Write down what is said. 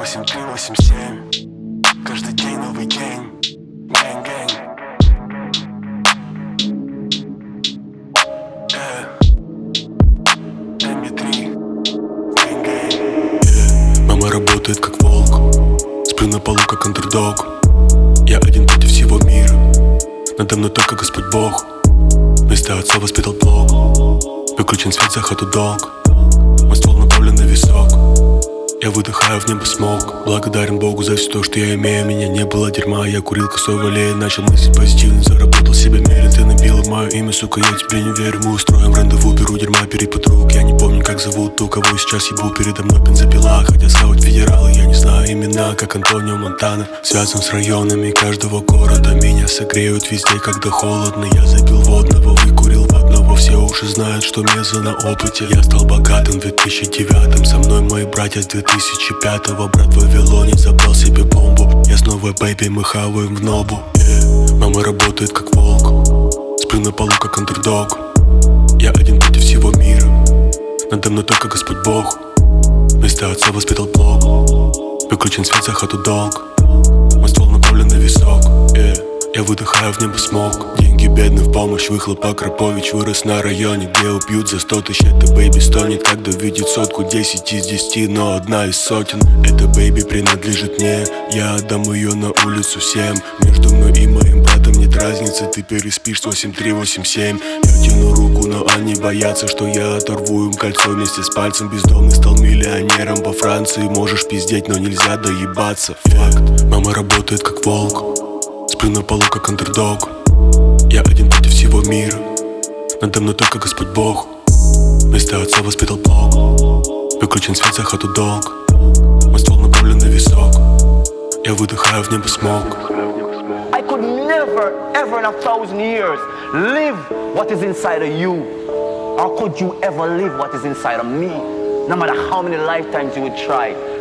8387. Каждый день новый день. Гэнг-гэнг. М3. Гэнг-гэнг. Мама работает как волк. Сплю на полу как андердог. Я один против всего мира. Надо мной только Господь Бог. Вместо отца воспитал блок. Выключен свет, за хату долг. Мой ствол направлен на висок. Я выдыхаю в небо смог. Благодарен Богу за все то, что я имею. Меня не было дерьма, я курил косой в аллее. Начал мыслить позитивно, заработал себе мерен. Ты набила мое имя, сука, я тебе не верю. Мы устроим рандеву, беру дерьма, перепад рук. Я не помню, как зовут ту, кого сейчас ебу. Передо мной бензопила, хотя схавать федералы. Я не знаю имена, как Антонио Монтана. Связан с районами каждого города. Меня согреют везде, когда холодно. Я запил водного, выкурил водного. Все уже знают, что мезо на опыте. Я стал богатым в 2009-м. Со мной мои братья с 2005-го. Брат в Вавилоне забрал себе бомбу. Я снова бэйби, мы хаваем в нобу. Мама работает как волк. Сплю на полу как андердог. Я один против всего мира. Надо мной только Господь Бог. Вместо отца воспитал блок. Выключен свет, за хату долг. Мой ствол направлен на висок. Я выдыхаю в небо смог. Деньги бедны в помощь, выхлоп Акрапович. Вырос на районе, где убьют за 100 тысяч. Это бэйби стонет, когда видит сотку. 10 из 10, но одна из сотен. Это бэйби принадлежит мне. Я отдам ее на улицу всем. Между мной и моим братом нет разницы. Ты переспишь с 8387. Я тяну руку, но они боятся, что я оторву им кольцо вместе с пальцем. Бездомный стал миллионером по Франции. Можешь пиздеть, но нельзя доебаться. Факт. Мама работает как волк. Сплю на полу как андердог. Я один против всего мира. Надо мной только Господь Бог. Вместо отца воспитал блок. Выключен свет, за хату долг. Мой ствол направлен на висок. Я выдыхаю в небо смог. I could never, ever in 1,000 years live what is inside of you. Or could you ever live what is inside of me? No matter how many lifetimes you would try.